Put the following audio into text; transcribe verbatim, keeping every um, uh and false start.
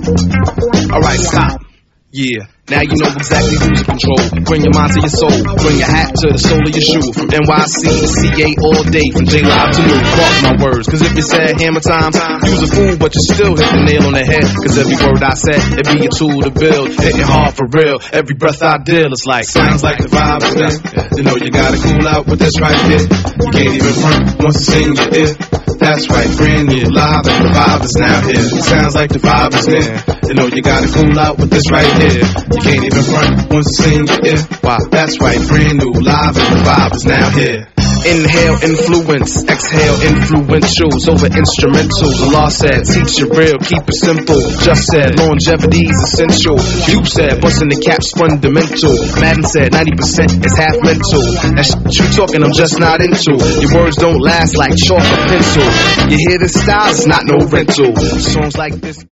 Alright, stop. Yeah, now you know exactly who's in control. Bring your mind to your soul, bring your hat to the sole of your shoe. From N Y C to C A all day, from J-Live to New. Mark my words, cause if you said hammer time, you's a fool, but you still hit the nail on the head. Cause every word I said, it be a tool to build. Hitting hard for real, every breath I deal, it's like sounds like the vibe is there. You know you gotta cool out with this right here. You can't even front once it's in your ear. That's right, brand new, live, and the vibe is now here. It sounds like the vibe is near. You know you gotta cool out with this right here. You can't even front once it's in your ear. Wow, that's right, brand new, live, and the vibe is now here. Inhale, influence, exhale, influentials over instrumentals. Allah said, teach it real, keep it simple. Just said, longevity's essential. You said, busting the cap's fundamental. Madden said, ninety percent is half mental. That shit you talking, I'm just not into. Your words don't last like chalk or pencil. You hear this style, it's not no rental. Songs like this.